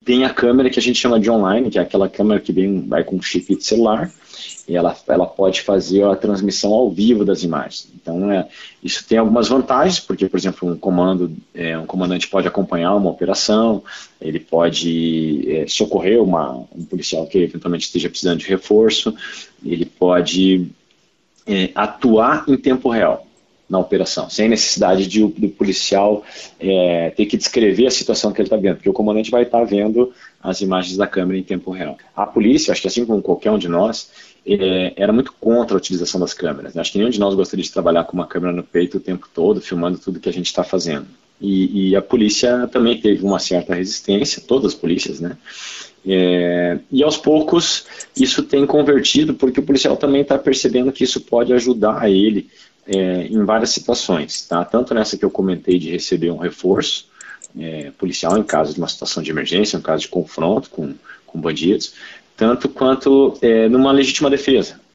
tem a câmera que a gente chama de online, que é aquela câmera que vai com um chip de celular, e ela pode fazer a transmissão ao vivo das imagens. Então, isso tem algumas vantagens, porque, por exemplo, um comandante pode acompanhar uma operação, ele pode socorrer um policial que eventualmente esteja precisando de reforço, ele pode atuar em tempo real na operação, sem necessidade do policial ter que descrever a situação que ele está vendo, porque o comandante vai estar vendo as imagens da câmera em tempo real. A polícia, acho que assim como qualquer um de nós, era muito contra a utilização das câmeras. Acho que nenhum de nós gostaria de trabalhar com uma câmera no peito o tempo todo, filmando tudo que a gente está fazendo. E a polícia também teve uma certa resistência, todas as polícias, né? E aos poucos isso tem convertido, porque o policial também está percebendo que isso pode ajudar ele em várias situações, tá? Tanto nessa que eu comentei de receber um reforço policial em caso de uma situação de emergência, em caso de confronto com bandidos, tanto quanto numa legítima defesa.